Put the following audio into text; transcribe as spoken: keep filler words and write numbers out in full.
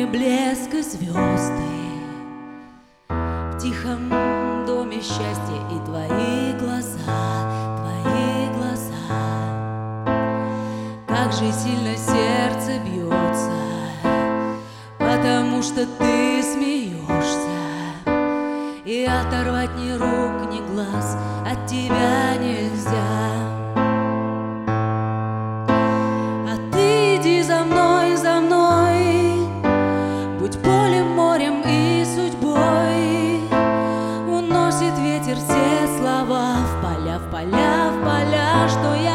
блеск и звезды, в тихом доме счастья и твои глаза, твои глаза. Как же сильно сердце бьется, потому что ты смеешься, и оторвать ни рук, ни глаз от тебя нельзя. А ты иди за мной, за мной, будь полем, морем и судьбой. Уносит ветер все слова в поля, в поля, в поля, что я